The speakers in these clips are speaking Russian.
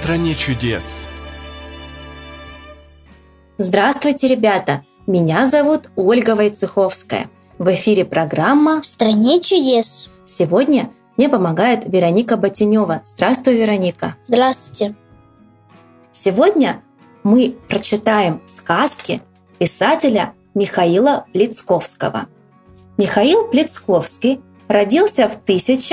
стране чудес. Здравствуйте, ребята! Меня зовут Ольга Войцеховская. В эфире программа «В стране чудес». Сегодня мне помогает Вероника Ботинева. Здравствуй, Вероника! Здравствуйте! Сегодня мы прочитаем сказки писателя Михаила Плецковского. Михаил Плецковский родился в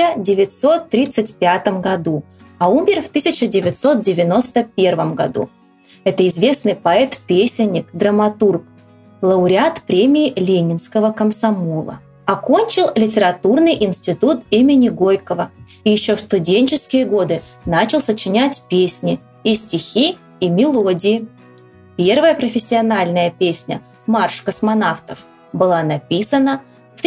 1935 году, а умер в 1991 году. Это известный поэт-песенник, драматург, лауреат премии Ленинского комсомола. Окончил литературный институт имени Горького и еще в студенческие годы начал сочинять песни, и стихи, и мелодии. Первая профессиональная песня «Марш космонавтов» была написана в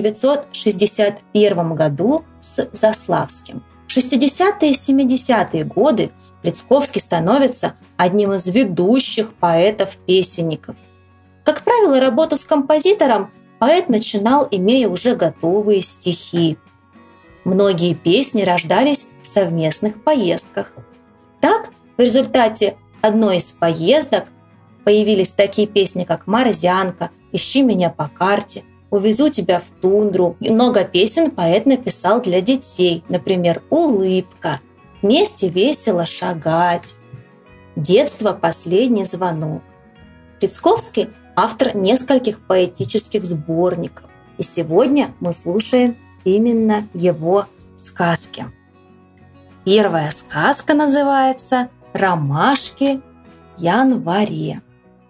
1961 году с Заславским. В 60-е и 70-е годы Плецковский становится одним из ведущих поэтов-песенников. Как правило, работу с композитором поэт начинал, имея уже готовые стихи. Многие песни рождались в совместных поездках. Так, в результате одной из поездок появились такие песни, как «Морзянка», «Ищи меня по карте», «Увезу тебя в тундру». Много песен поэт написал для детей, например, «Улыбка», «Вместе весело шагать», «Детство. Последний звонок». Плецковский – автор нескольких поэтических сборников, и сегодня мы слушаем именно его сказки. Первая сказка называется «Ромашки в январе».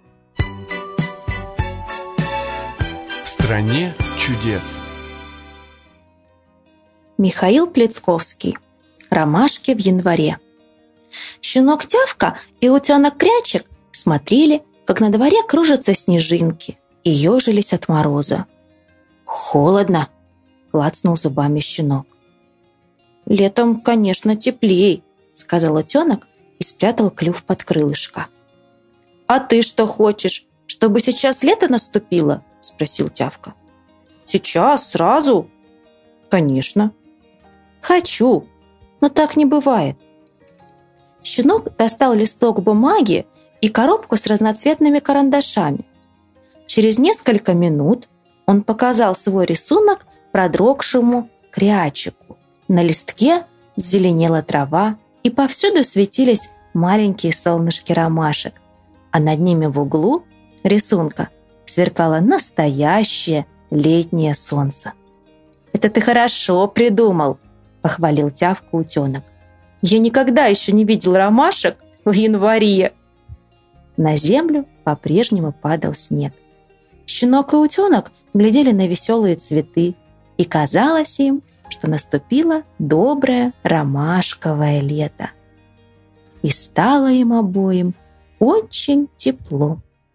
В стране чудес. Михаил Плецковский. «Ромашки в январе». Щенок Тявка и утенок Крячик смотрели, как на дворе кружатся снежинки, и ежились от мороза. «Холодно!» — клацнул зубами щенок. «Летом, конечно, теплей», — сказал утенок и спрятал клюв под крылышко. «А ты что хочешь, чтобы сейчас лето наступило?» — спросил Тявка. «Сейчас, сразу?» «Конечно». «Хочу, но так не бывает». Щенок достал листок бумаги и коробку с разноцветными карандашами. Через несколько минут он показал свой рисунок продрогшему Крячику. На листке зеленела трава, и повсюду светились маленькие солнышки ромашек, а над ними в углу рисунка сверкало настоящее летнее солнце. «Это ты хорошо придумал», — похвалил Тявку утенок. «Я никогда еще не видел ромашек в январе». На землю по-прежнему падал снег. Щенок и утенок глядели на веселые цветы, и казалось им, что наступило доброе ромашковое лето. И стало им обоим очень тепло.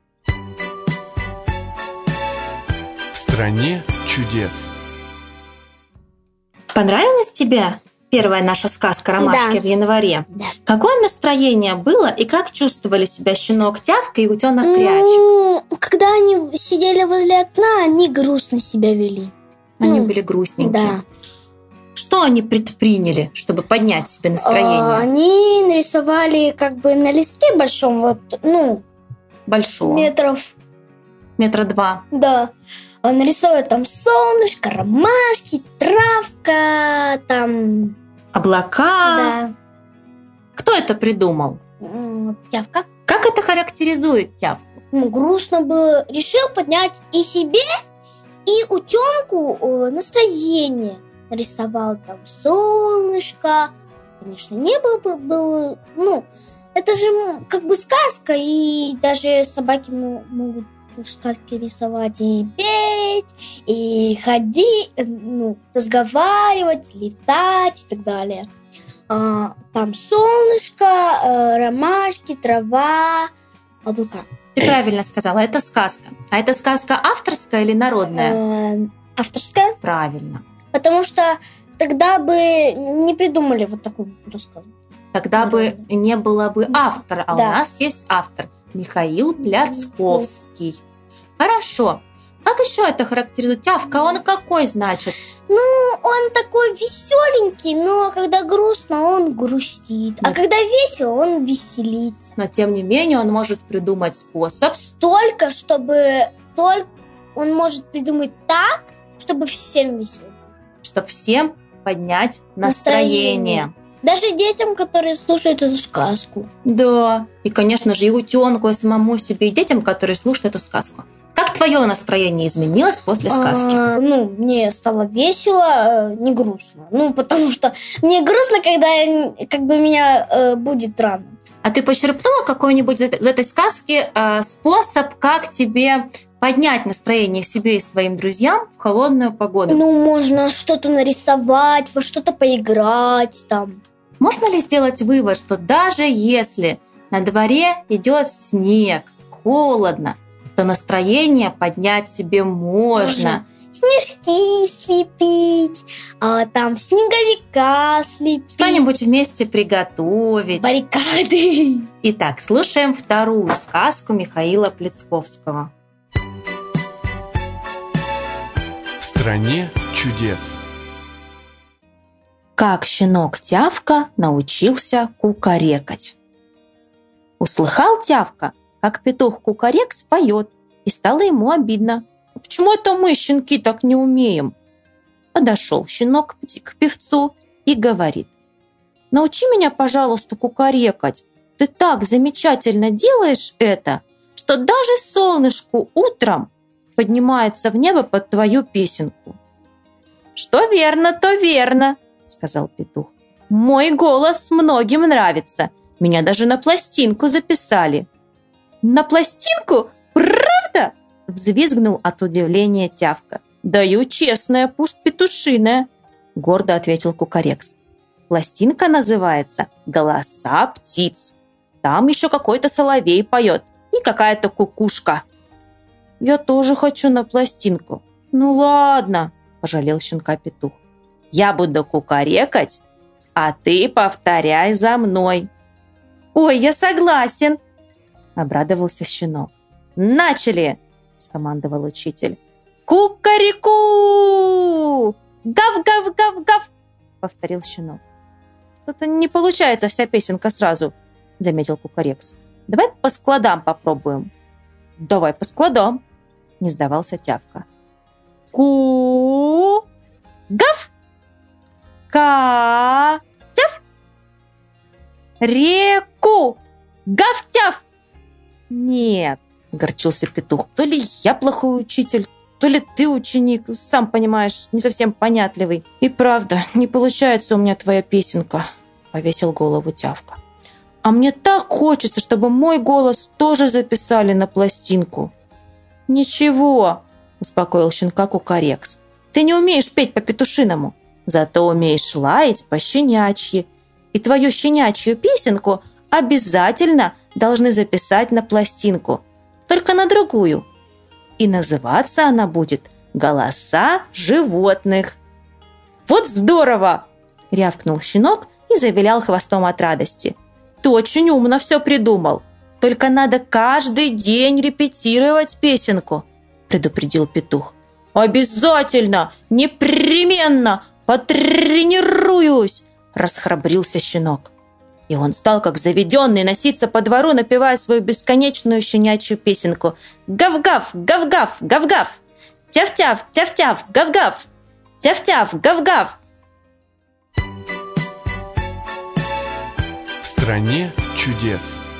В стране чудес. Понравилась тебе первая наша сказка «Ромашки» Да. в январе? Да. Какое настроение было и как чувствовали себя щенок Тявка и утенок Крячик? Когда они сидели возле окна, они грустно себя вели. Они были грустненькие. Да. Что они предприняли, чтобы поднять себе настроение? Они нарисовали как бы на листке большом, Большого. Метра два. Да. Нарисовали там солнышко, ромашки, травка, там... Облака. Да. Кто это придумал? Тявка. Как это характеризует Тявку? Грустно было. Решил поднять и себе, и утенку настроение. Нарисовал там солнышко. Конечно, небо было... это же как бы сказка, и даже собаки могут в сказке рисовать и петь, и ходить, разговаривать, летать и так далее. Там солнышко, ромашки, трава, облака. Ты правильно сказала, это сказка. А это сказка авторская или народная? Авторская. Правильно. Потому что тогда бы не придумали вот такую рассказ. Тогда бы не было бы автора, а Да. у нас есть автор Михаил Плецковский. Хорошо. Как еще это характеризует? Тявка, он какой, значит? Ну, он такой веселенький, но когда грустно, он грустит. А когда весело, он веселится. Но, тем не менее, он может придумать способ. Он может придумать так, чтобы всем весело. Чтобы всем поднять настроение. Даже детям, которые слушают эту сказку. Да, и, конечно же, и утенку, и самому себе, и детям, которые слушают эту сказку. Как твое настроение изменилось после сказки? Мне стало весело, не грустно. Потому что мне грустно, когда меня будет рано. А ты почерпнула какой-нибудь из этой сказки способ, как тебе поднять настроение себе и своим друзьям в холодную погоду? Можно что-то нарисовать, во что-то поиграть там. Можно ли сделать вывод, что даже если на дворе идет снег, холодно, то настроение поднять себе можно? Снежки слепить, там снеговика слепить. Что-нибудь вместе приготовить. Баррикады. Итак, слушаем вторую сказку Михаила Плецковского. В стране чудес. Как щенок Тявка научился кукарекать. Услыхал Тявка, как петух Кукарекс поет, и стало ему обидно. Почему это мы, щенки, так не умеем? Подошел щенок к певцу и говорит: научи меня, пожалуйста, кукарекать. Ты так замечательно делаешь это, что даже солнышку утром поднимается в небо под твою песенку. Что верно, то верно, сказал петух. Мой голос многим нравится. Меня даже на пластинку записали. На пластинку? Правда? Взвизгнул от удивления Тявка. Даю честное, пусть петушиное, гордо ответил Кукарекс. Пластинка называется «Голоса птиц». Там еще какой-то соловей поет и какая-то кукушка. Я тоже хочу на пластинку. Ну ладно, пожалел щенка петух. Я буду кукарекать, а ты повторяй за мной. Ой, я согласен, обрадовался щенок. Начали, скомандовал учитель. Кукареку! Гав-гав-гав-гав! Повторил щенок. Что-то не получается вся песенка сразу, заметил Кукарекс. Давай по складам попробуем. Давай по складам, не сдавался Тявка. Ку! Гав! Ка! Тяв! Реку! Гав-тяв! Нет, огорчился петух. То ли я плохой учитель, то ли ты ученик, сам понимаешь, не совсем понятливый. И правда, не получается у меня твоя песенка, повесил голову Тявка. А мне так хочется, чтобы мой голос тоже записали на пластинку. Ничего, успокоил щенка Кукарекс. Ты не умеешь петь по-петушиному, зато умеешь лаять по-щенячьи. И твою щенячью песенку обязательно должны записать на пластинку, только на другую. И называться она будет «Голоса животных». «Вот здорово!» – рявкнул щенок и завилял хвостом от радости. «Ты очень умно все придумал. Только надо каждый день репетировать песенку», – предупредил петух. «Обязательно! Непременно! Потренируюсь!» – расхрабрился щенок. И он стал, как заведенный, носиться по двору, напевая свою бесконечную щенячью песенку. «Гав-гав! Гав-гав! Гав-гав! Тяв-тяв! Тяв-тяв! Гав-гав! Тяв-тяв! Гав-гав!» В стране чудес.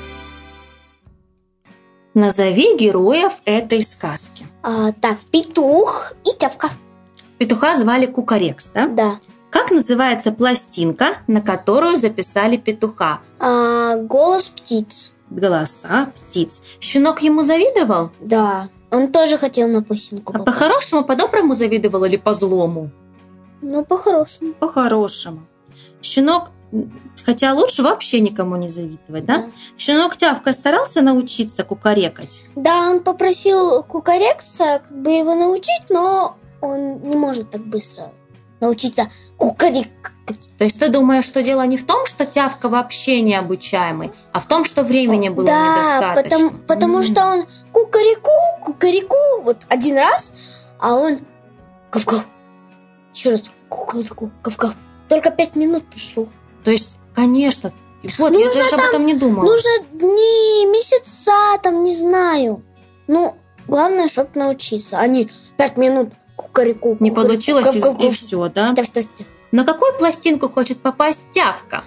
Назови героев этой сказки. Так, петух и Тявка. Петуха звали Кукарекс, да? Да. Как называется пластинка, на которую записали петуха? Голос птиц. Голоса птиц. Щенок ему завидовал? Да. Он тоже хотел на пластинку попасть. По-хорошему, по-доброму завидовал или по-злому? По-хорошему. По-хорошему. Щенок, хотя лучше вообще никому не завидовать, да? Щенок Тявка старался научиться кукарекать? Да, он попросил Кукарекса его научить, но он не может так быстро. научиться кукарекать. То есть ты думаешь, что дело не в том, что Тявка вообще необучаемый, а в том, что времени было недостаточно? Потому что он кукареку, вот один раз, а он гав-гав. Еще раз кукареку, гав-гав. Только 5 минут прошло. То есть, конечно, вот я даже об этом не думала. Нужно дни, месяца, там, не знаю. Ну, главное, чтобы научиться, а не 5 минут кукареку. Не получилось и все, да? На какую пластинку хочет попасть Тявка?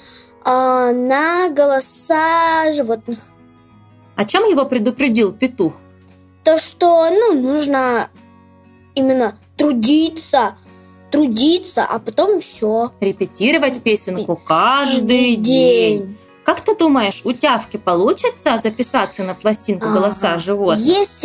На голоса животных. О чем его предупредил петух? То, что, нужно именно трудиться, а потом все. Репетировать песенку каждый день. Как ты думаешь, у Тявки получится записаться на пластинку голоса животных?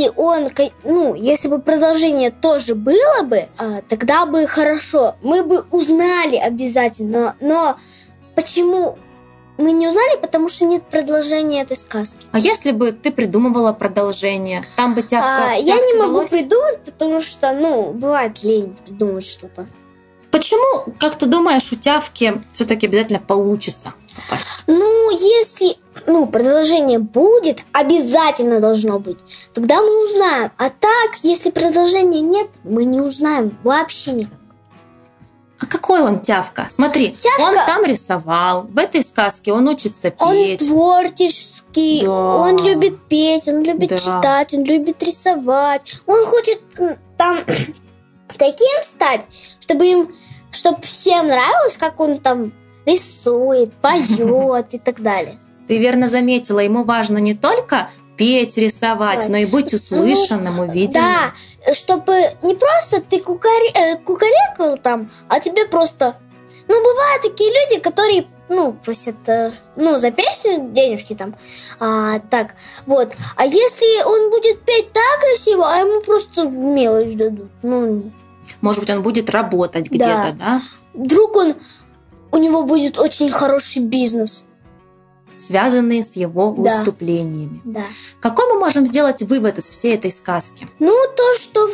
Если бы продолжение тоже было бы, тогда бы хорошо. Мы бы узнали обязательно. Но почему мы не узнали? Потому что нет продолжения этой сказки. А если бы ты придумывала продолжение? Там бы Тявка я не могу придумать, потому что, бывает лень придумать что-то. Почему, как ты думаешь, у Тявки все-таки обязательно получится попасть? Если продолжение будет, обязательно должно быть. Тогда мы узнаем. А так, если продолжения нет, мы не узнаем вообще никак. А какой он Тявка? Смотри, он там рисовал. В этой сказке он учится петь. Он творческий, да. Он любит петь, он любит читать, он любит рисовать. Он хочет там таким стать, чтобы всем нравилось, как он там рисует, поет и так далее. Ты верно заметила, ему важно не только петь, рисовать, но и быть услышанным, увиденным. Да, чтобы не просто ты кукарекал там, а тебе просто... бывают такие люди, которые, просят, за песню денежки там, так, вот. А если он будет петь так красиво, а ему просто мелочь дадут, Может быть, он будет работать где-то, да? Вдруг у него будет очень хороший бизнес. Связанные с его выступлениями. Да. Какой мы можем сделать вывод из всей этой сказки? То, что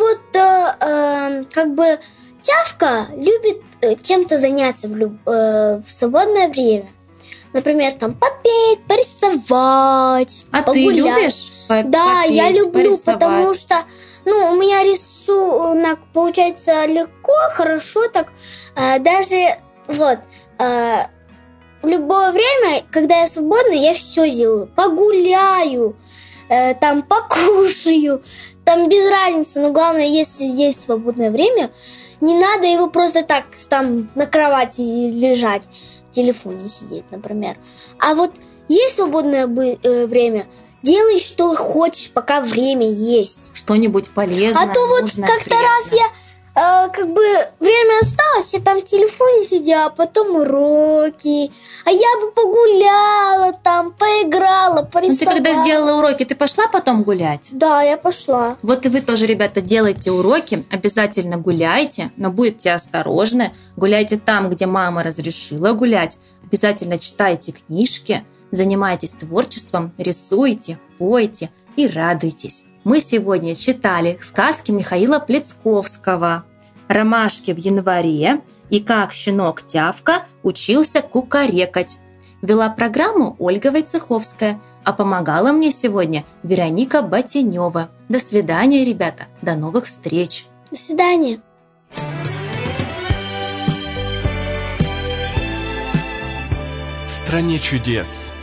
Тявка любит чем-то заняться в свободное время. Например, там попеть, порисовать, погулять. Ты любишь попеть, Да, я люблю, порисовать? Потому что, у меня рисунок получается легко, хорошо так. Даже в любое время, когда я свободна, я все делаю. Погуляю, там покушаю, там без разницы. Но главное, если есть свободное время, не надо его просто так там на кровати лежать, в телефоне сидеть, например. А вот есть свободное время, делай, что хочешь, пока время есть. Что-нибудь полезное, а то нужное, как-то приятное. Раз я время осталось, я там в телефоне сидела, а потом уроки. А я бы погуляла там, поиграла, порисовала. Ты когда сделала уроки, ты пошла потом гулять? Да, я пошла. Вот и вы тоже, ребята, делайте уроки, обязательно гуляйте, но будьте осторожны. Гуляйте там, где мама разрешила гулять. Обязательно читайте книжки, занимайтесь творчеством, рисуйте, пойте и радуйтесь. Мы сегодня читали сказки Михаила Плецковского «Ромашки в январе» и «Как щенок Тявка учился кукарекать». Вела программу Ольга Войцеховская, а помогала мне сегодня Вероника Ботенева. До свидания, ребята, до новых встреч. До свидания. В стране чудес.